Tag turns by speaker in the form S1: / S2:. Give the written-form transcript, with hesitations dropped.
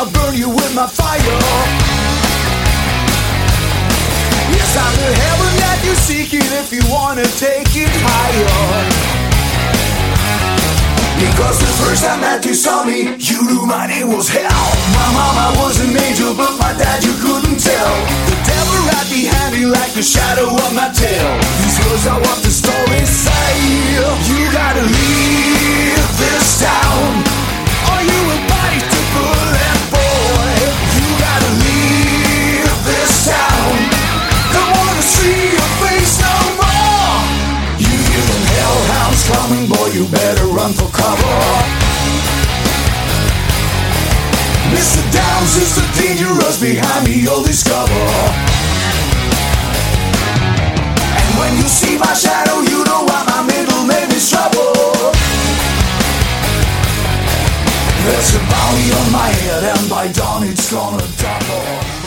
S1: I'll burn you with my fire. Yes, I'm the heaven that you're seeking if you wanna take it higher. Because the first time that you saw me, you knew my name was hell. My mama was an angel, but my dad you couldn't tell. The devil right behind me like the shadow of my tail. These words are what the stories say. You gotta leave this town, or you will bite the bullet, boy. You gotta leave this town. Don't wanna see your face no more. You hear them hellhounds coming, boy, you better run for cover. Mr. Downs is the dangerous behind me, you'll discover. And when you see my shadow, you know why my middle name is Trouble. There's a bounty on my head, and by dawn it's gonna double.